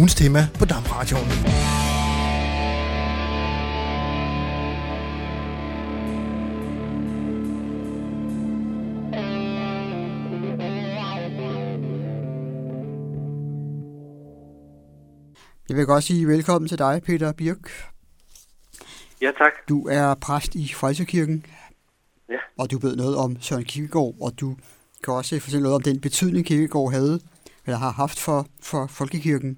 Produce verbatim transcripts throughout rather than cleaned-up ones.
ugens tema på DAM-radioen. Jeg vil godt sige velkommen til dig, Peter Birk. Ja, tak. Du er præst i Frelserkirken, ja. Og du ved noget om Søren Kierkegaard, og du kan også fortælle noget om den betydning, Kierkegaard havde, eller har haft for, for folkekirken.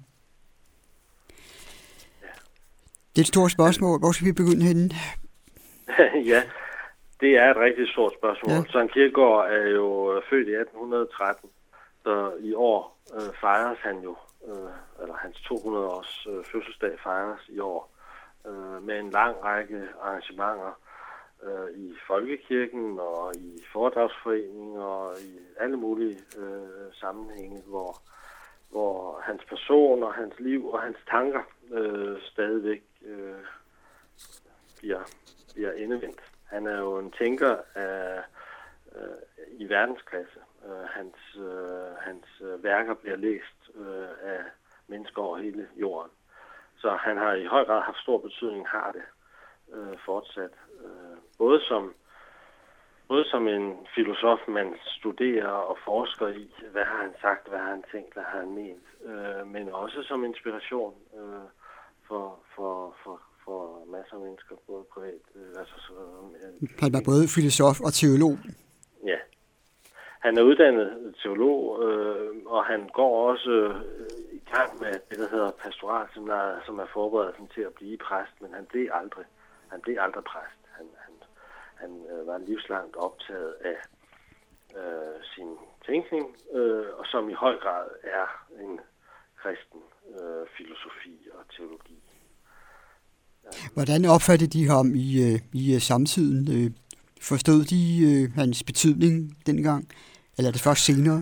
Ja. Det er et stort spørgsmål. Hvor skal vi begynde henne? Ja, det er et rigtig stort spørgsmål. Ja. Søren Kierkegaard er jo født i atten tretten, så i år øh, fejres han jo, øh, eller hans to hundrede års øh, fødselsdag fejres i år, øh, med en lang række arrangementer øh, i folkekirken og i foredragsforeninger og i alle mulige øh, sammenhænge, hvor, hvor hans person og hans liv og hans tanker øh, stadigvæk øh, bliver, bliver endevendt. Han er jo en tænker af, øh, i verdensklasse. Øh, hans, øh, hans værker bliver læst øh, af mennesker over hele jorden. Så han har i høj grad haft stor betydning, har det øh, fortsat. Øh, både, som, både som en filosof, man studerer og forsker i, hvad har han sagt, hvad har han tænkt, hvad har han ment, øh, men også som inspiration øh, for, for, for, for masser af mennesker, både privat. Øh, altså, så, øh, han var både filosof og teolog. Ja. Han er uddannet teolog, øh, og han går også øh, i gang med det, der hedder pastoralseminariet, som er forberedelsen til at blive præst, men han blev aldrig, han blev aldrig præst. Han, han, han øh, var livslangt optaget af øh, sin tænkning, øh, og som i høj grad er en kristen øh, filosofi og teologi. Ja. Hvordan opfattede de ham i, i samtiden? Forstod de øh, hans betydning dengang? Eller er det først senere?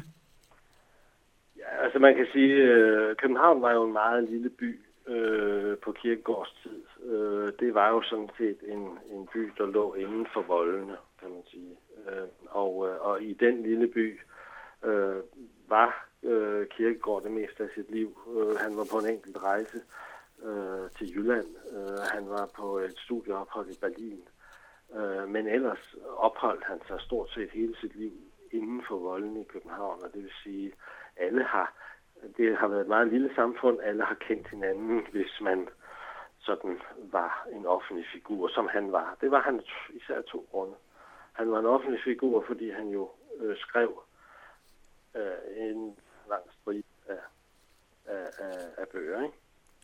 Ja, altså man kan sige, at øh, København var jo en meget lille by øh, på Kierkegaards tid. Øh, det var jo sådan set en, en by, der lå inden for voldene, kan man sige. Øh, og, øh, og i den lille by øh, var øh, Kierkegaard det meste af sit liv. Øh, han var på en enkelt rejse øh, til Jylland. Øh, han var på et studieophold i Berlin. Øh, men ellers opholdt han sig stort set hele sit liv inden for volden i København, og det vil sige, alle har, det har været et meget lille samfund, alle har kendt hinanden, hvis man sådan var en offentlig figur, som han var. Det var han især to grunde. Han var en offentlig figur, fordi han jo øh, skrev øh, en lang strid af, af, af, af bøger, ikke?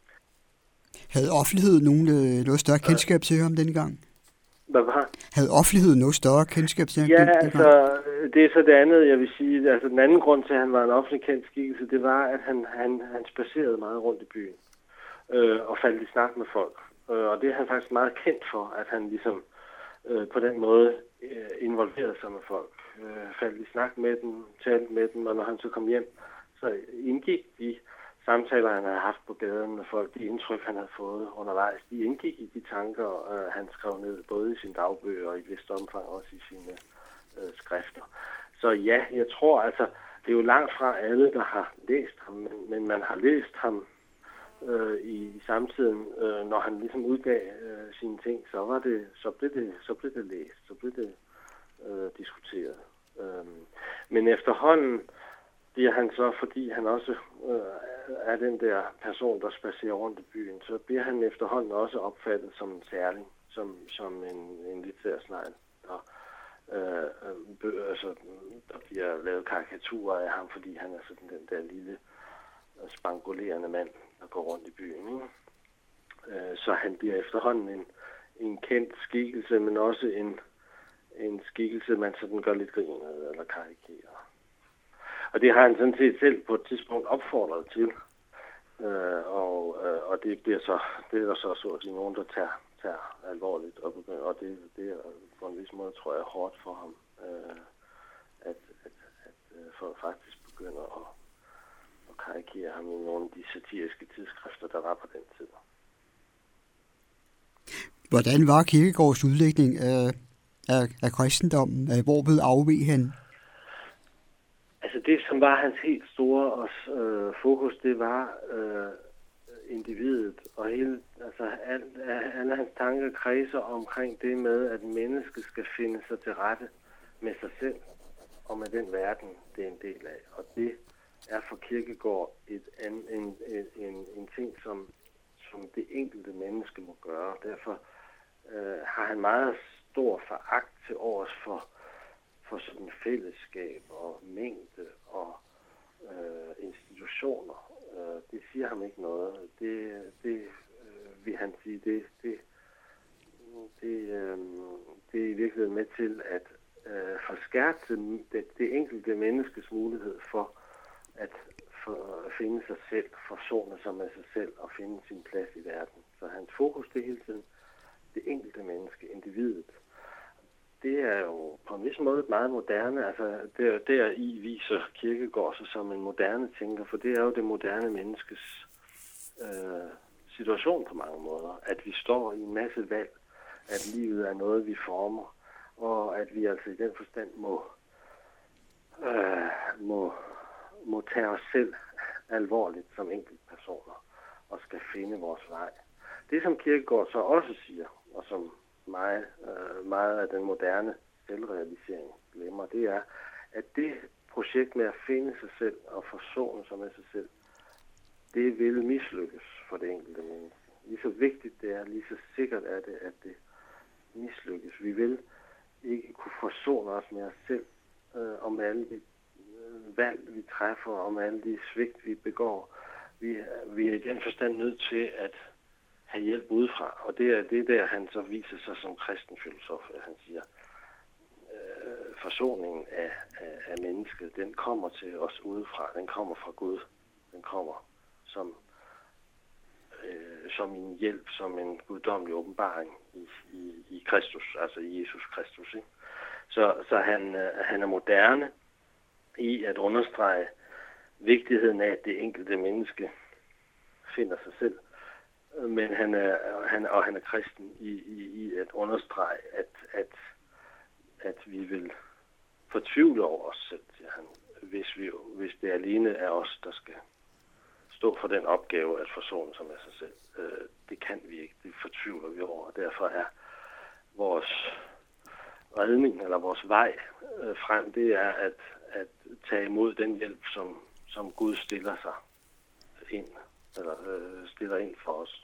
Havde offentligheden nogen, øh, noget større kendskab øh. til ham dengang? Hvad var? Havde offentligheden noget større kendskab til ham? Ja, altså, det er så det andet, jeg vil sige. Altså, den anden grund til, at han var en offentlig kendt skikkelse, det var, at han, han, han spacerede meget rundt i byen øh, og faldt i snak med folk. Øh, og det er han faktisk meget kendt for, at han ligesom øh, på den måde øh, involverede sig med folk. Øh, faldt i snak med dem, talte med dem, og når han så kom hjem, så indgik de samtaler, han havde haft på gaden med folk, de indtryk, han havde fået undervejs, de indgik i de tanker, øh, han skrev ned, både i sine dagbøger og i vist omfang også i sine øh, skrifter. Så ja, jeg tror altså, det er jo langt fra alle, der har læst ham, men, men man har læst ham øh, i, i samtiden, øh, når han ligesom udgav øh, sine ting, så var det, så blev det, så blev det læst, så blev det øh, diskuteret. Øh, men efterhånden bliver han så, fordi han også øh, er den der person, der spacerer rundt i byen, så bliver han efterhånden også opfattet som en særling, som, som en, en litterær snegl. Og, øh, øh, altså, der bliver lavet karikaturer af ham, fordi han er sådan den der lille spangulerende mand, der går rundt i byen. Ikke? Øh, så han bliver efterhånden en, en kendt skikkelse, men også en, en skikkelse, man sådan gør lidt grin med eller karikerer. Og det har han sådan set selv på et tidspunkt opfordret til. Øh, og, øh, og det bliver så, det er der så så at sige nogen, der tager, tager alvorligt. Og, og det, det er på en vis måde, tror jeg, hårdt for ham, øh, at, at, at for faktisk begynder at, at karikere ham i nogle af de satiriske tidsskrifter, der var på den tid. Hvordan var Kierkegaards udlægning af, af, af kristendommen? Hvor blev afveg han? Altså det, som var hans helt store øh, fokus, det var, øh, individet, og hele, altså al, alle hans tanker kredser omkring det med, at mennesket skal finde sig til rette med sig selv og med den verden, det er en del af. Og det er for Kierkegaard et an, en, en, en, en ting, som, som det enkelte menneske må gøre. Derfor øh, har han meget stor foragt til overs for, for sådan fællesskab og mængde og øh, institutioner. Øh, det siger ham ikke noget. Det, det øh, vil han sige, det, det, det, øh, det er i virkeligheden med til at øh, forskærte det, det enkelte menneskes mulighed for at for at finde sig selv, forsone sig med sig selv og finde sin plads i verden. Så hans fokus det hele tiden det enkelte menneske, individet. Det er jo på en vis måde meget moderne. Altså der, der i viser Kierkegaard sig som en moderne tænker, for det er jo det moderne menneskes øh, situation på mange måder. At vi står i en masse valg, at livet er noget, vi former, og at vi altså i den forstand må, øh, må, må tage os selv alvorligt som enkeltpersoner og skal finde vores vej. Det, som Kierkegaard så også siger, og som meget, øh, meget af den moderne selvrealisering glemmer, det er, at det projekt med at finde sig selv og forsone sig med sig selv, det vil mislykkes for det enkelte menneske. Lige så vigtigt det er, lige så sikkert er det, at det mislykkes. Vi vil ikke kunne forsone os med os selv øh, om alle de øh, valg, vi træffer, om alle de svigt, vi begår. Vi, vi er i den forstand nødt til at have hjælp udefra, og det er det der, han så viser sig som kristen filosof, at han siger, øh, forsoningen af, af, af mennesket, den kommer til os udefra, den kommer fra Gud, den kommer som, øh, som en hjælp, som en guddommelig åbenbaring i, i, i Kristus, altså i Jesus Kristus. Ikke? Så, så han, øh, han er moderne i at understrege vigtigheden af, at det enkelte menneske finder sig selv. Men han er, han, og han er kristen i, i, i at understrege, at, at, at vi vil fortvivle over os selv, siger han, hvis, vi, hvis det alene er os, der skal stå for den opgave at forsone sig med sig selv. Øh, det kan vi ikke, det fortvivler vi over, og derfor er vores redning, eller vores vej øh, frem, det er at, at tage imod den hjælp, som, som Gud stiller sig ind, eller øh, stiller ind for os.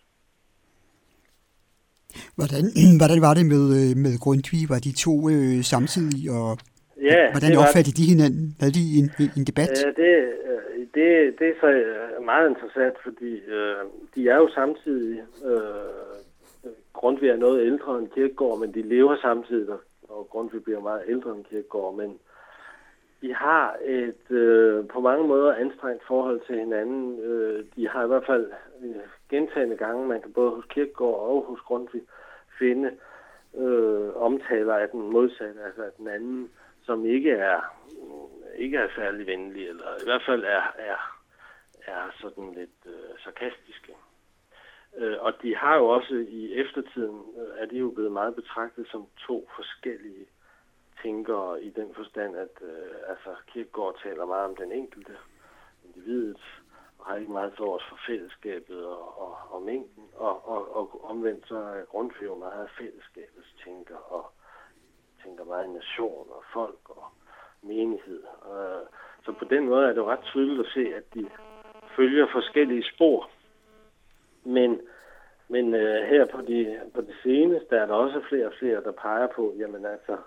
Hvordan, hvordan var det med, med Grundtvig? Var de to øh, samtidige, og ja, hvordan opfattede de hinanden? Havde de en, en debat? Ja, det, det, det er så meget interessant, fordi øh, de er jo samtidig, øh, Grundtvig er noget ældre end Kierkegaard, men de lever samtidig, og Grundtvig bliver meget ældre end Kierkegaard, men de har et øh, på mange måder anstrengt forhold til hinanden. Øh, de har i hvert fald øh, gentagne gange, man kan både hos Kierkegaard og hos Grundtvig finde øh, omtaler af den modsatte, altså af den anden, som ikke er øh, ikke er særlig venlig, eller i hvert fald er, er, er sådan lidt øh, sarkastiske. Øh, og de har jo også i eftertiden, øh, er de jo blevet meget betragtet som to forskellige tænkere i den forstand, at øh, altså Kierkegaard taler meget om den enkelte, individet, og har ikke meget til års for fællesskabet og, og, og mængden, og, og, og omvendt så er Grundtvig meget fællesskabets tænker, og tænker meget nation og folk og menighed. Øh, så på den måde er det jo ret tydeligt at se, at de følger forskellige spor. Men, men øh, her på de, på det seneste er der også flere og flere, der peger på, jamen altså,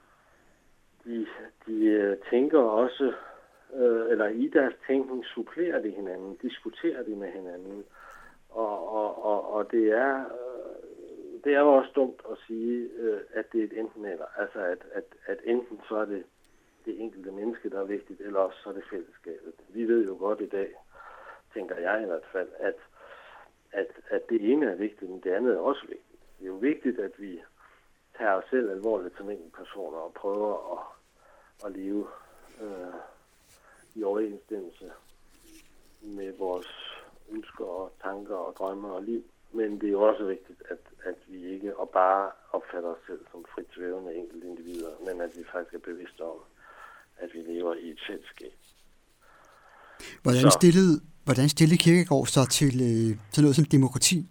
De, de tænker også, øh, eller i deres tænkning supplerer de hinanden, diskuterer de med hinanden, og, og, og, og det er øh, det er jo også dumt at sige, øh, at det er et enten eller, altså at, at, at enten så er det det enkelte menneske, der er vigtigt, eller også så er det fællesskabet. Vi ved jo godt i dag, tænker jeg i hvert fald, at, at, at det ene er vigtigt, men det andet er også vigtigt. Det er jo vigtigt, at vi tager os selv alvorligt som enkeltpersoner og prøver at, at leve øh, i overensstemmelse med vores ønsker og tanker og drømme og liv. Men det er jo også vigtigt, at, at vi ikke og bare opfatter os selv som frit svævende enkelte individer, men at vi faktisk er bevidste om, at vi lever i et fællesskab. Hvordan stillede, hvordan stillede Kierkegaard så til, øh, til noget som demokrati?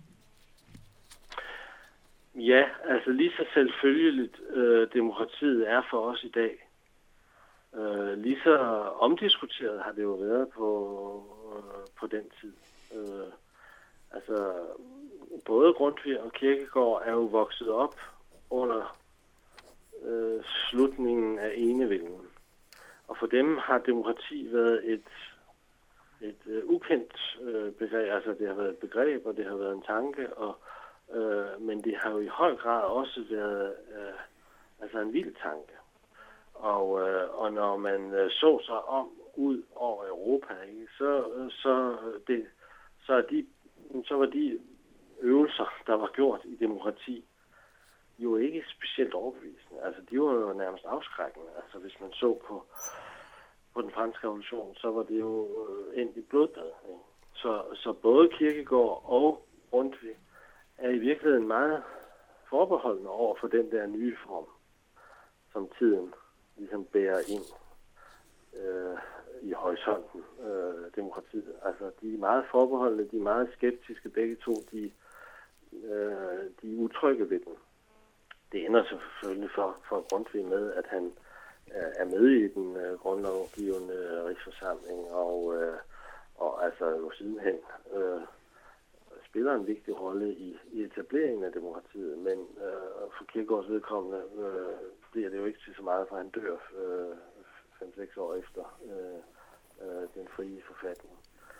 Ja, altså lige så selvfølgeligt øh, demokratiet er for os i dag. Øh, lige så omdiskuteret har det jo været på, øh, på den tid. Øh, altså, både Grundtvig og Kierkegaard er jo vokset op under øh, slutningen af enevælden. Og for dem har demokrati været et, et øh, ukendt øh, begreb. Altså, det har været et begreb, og det har været en tanke, og Øh, men det har jo i høj grad også været øh, altså en vild tanke. Og, øh, og når man øh, så sig om ud over Europa, ikke, så, så, det, så, er de, så var de øvelser, der var gjort i demokrati, jo ikke specielt overbevisende. Altså, de var jo nærmest afskrækkende. Altså, hvis man så på, på den franske revolution, så var det jo øh, endt i blodbad. Ikke? Så, så både Kierkegaard og Grundtvig er i virkeligheden meget forbeholdende over for den der nye form, som tiden ligesom bærer ind øh, i horisonten, øh, demokratiet. Altså, de er meget forbeholdende, de er meget skeptiske begge to, de, øh, de er utrygge ved den. Det ender selvfølgelig for, for Grundtvig med, at han øh, er med i den øh, grundlovgivende øh, rigsforsamling, og, øh, og altså jo sidenhen øh, spiller en vigtig rolle i, i etableringen af demokratiet, men øh, for Kierkegaards vedkommende øh, bliver det jo ikke til så meget, for han dør øh, fem seks år efter øh, øh, den frie forfatning.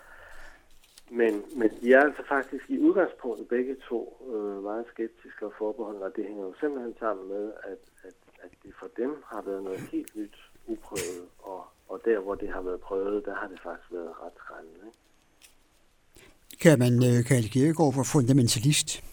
Men, men de er altså faktisk i udgangspunktet begge to øh, meget skeptiske og forbeholdende, og det hænger jo simpelthen sammen med, at, at, at det for dem har været noget helt nyt, uprøvet, og, og der, hvor det har været prøvet, der har det faktisk været ret skræmmende, ikke? Kan man øh, kalde Kierkegaard for fundamentalist?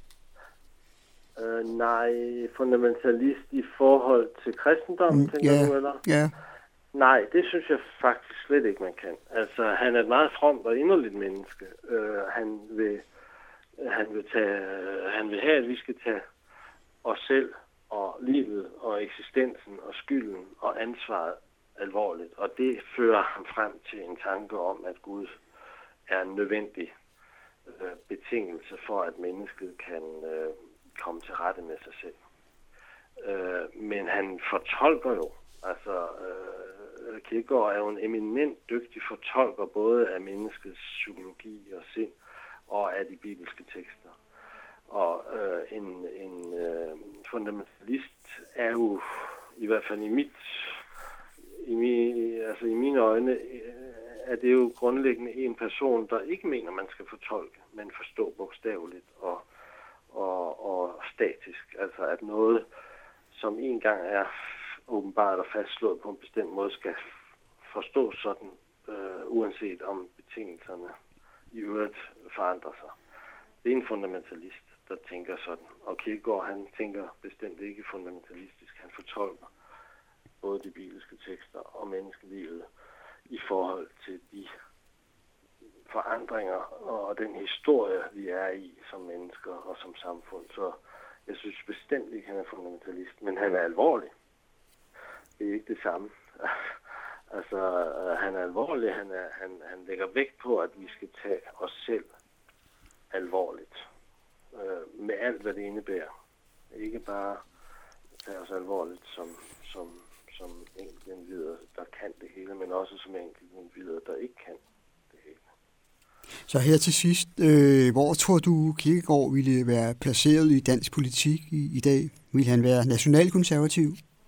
Øh, nej, fundamentalist i forhold til kristendom, mm, tænker ja, du, eller? Ja. Nej, det synes jeg faktisk slet ikke, man kan. Altså, han er et meget fromt og inderligt menneske. Øh, han, vil, han, vil tage, han vil have, at vi skal tage os selv og livet og eksistensen og skylden og ansvaret alvorligt. Og det fører ham frem til en tanke om, at Gud er en nødvendig øh, betingelse for, at mennesket kan øh, komme til rette med sig selv. Øh, men han fortolker jo, altså øh, Kierkegaard er jo en eminent dygtig fortolker både af menneskets psykologi og sind og af de bibelske tekster. Og øh, en, en øh, fundamentalist er jo i hvert fald i mit, i, mi, altså i mine øjne, er det jo grundlæggende en person, der ikke mener, man skal fortolke, men forstå bogstaveligt og, og, og statisk. Altså at noget, som en gang er åbenbart og fastslået på en bestemt måde, skal forstås sådan, øh, uanset om betingelserne i øvrigt forandrer sig. Det er en fundamentalist, der tænker sådan. Og Kierkegaard, han tænker bestemt ikke fundamentalistisk. Han fortolker både de bibelske tekster og menneskelivet i forhold til de forandringer og den historie, vi er i som mennesker og som samfund. Så jeg synes bestemt ikke, han er fundamentalist, men han er alvorlig. Det er ikke det samme. Altså, han er alvorlig. Han, er, han, han lægger vægt på, at vi skal tage os selv alvorligt. Øh, med alt, hvad det indebærer. Ikke bare tage os alvorligt som, som, som enkeltindivider, der kan det hele, men også som enkeltindivider, der ikke kan det hele. Så her til sidst, øh, hvor tror du, Kierkegaard ville være placeret i dansk politik i, i dag? Vil han være nationalkonservativ?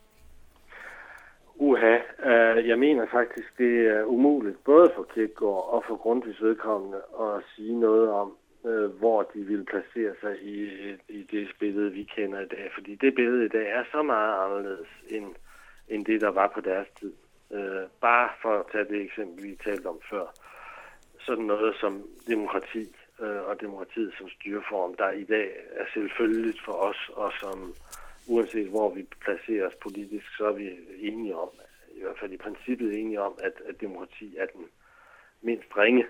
Uha, øh, jeg mener faktisk, det er umuligt, både for Kierkegaard og for Grundtvigs vedkommende, at sige noget om, øh, hvor de vil placere sig i, i det billede, vi kender i dag. Fordi det billede i dag er så meget anderledes, end, end det, der var på deres tid. Øh, bare for at tage det eksempel, vi talte om før. Sådan noget som demokrati øh, og demokratiet som styreform, der i dag er selvfølgeligt for os, og som uanset hvor vi placerer os politisk, så er vi enige om, i hvert fald i princippet enige om, at, at demokrati er den mindst ringe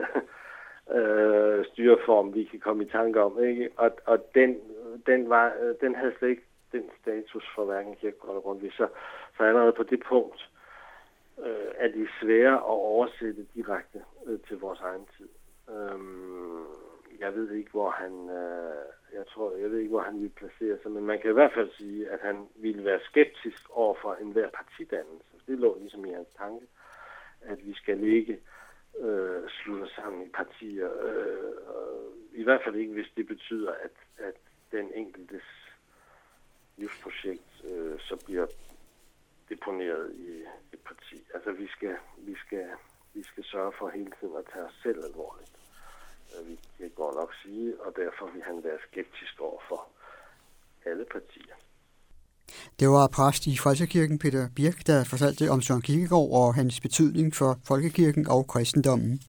øh, styreform, vi kan komme i tanke om. Ikke? Og, og den, den, var, den havde slet ikke den status for hverken Kierkegaard eller Grundtvig. Så, så allerede på det punkt øh, er de svære at oversætte direkte øh, til vores egen tid. Øhm, jeg ved ikke, hvor han, øh, jeg tror, jeg ved ikke, hvor han vil placere sig, men man kan i hvert fald sige, at han ville være skeptisk over for enhver partidannelse. Det lå ligesom i hans tanke, at vi skal ikke øh, slutte sammen i partier. Øh, I hvert fald ikke, hvis det betyder, at, at den enkeltes livsprojekt øh, så bliver deponeret i et parti. Altså vi skal, vi skal, vi skal sørge for hele tiden at tage os selv alvorligt. Øh, det går nok sige, og derfor vil han være skeptisk over for alle partier. Det var præst i Frelserkirken Peter Birch, der fortalte om Søren Kierkegaard og hans betydning for folkekirken og kristendommen.